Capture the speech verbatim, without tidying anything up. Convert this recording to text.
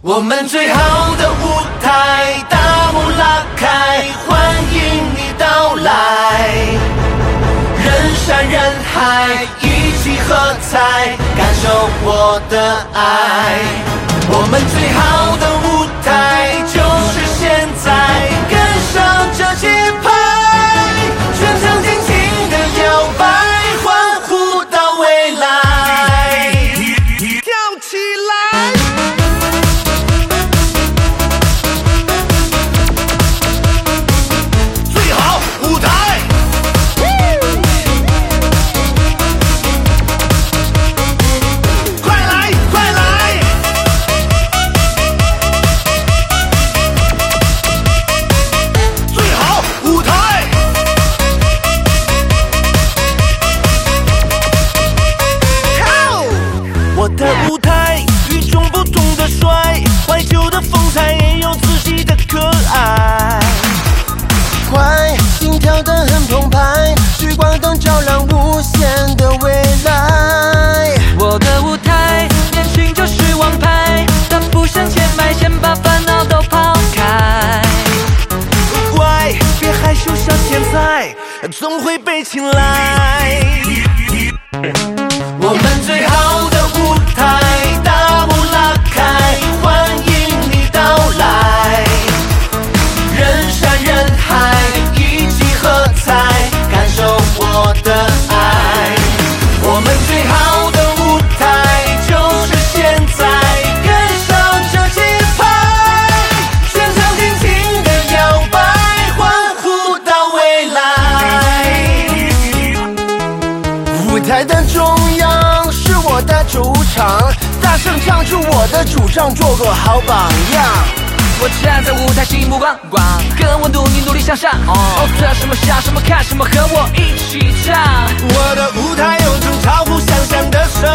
我们最好的舞台，大幕拉开，欢迎你到来。人山人海，一起喝彩，感受我的爱。我们最好的舞台就是现在，跟上这节拍，全场尽情的摇摆，欢呼到未来，跳起来！最好舞台，快来快来！最好舞台，我的舞台与众不同的帅，怀旧的风采也有自己的可爱。 快，心跳得很澎湃，聚光灯照亮无限的未来。 我的舞台，年轻就是王牌，大步向前迈，先把烦恼都抛开。 乖，别害羞像天才，总会被青睐。我们最好的舞台，大幕拉开，欢迎你到来。人山人海，一起喝彩，感受我的爱。我们最好的舞台就是现在，跟上这节拍，全场尽情的摇摆，欢呼到未来。 舞台的中央是我的主场，大声唱出我的主张，做个好榜样。 我站在舞台，心目光光，跟我努力努力向上。哦，测什么想什么看什么，和我一起唱。 我的舞台有种超乎想象的神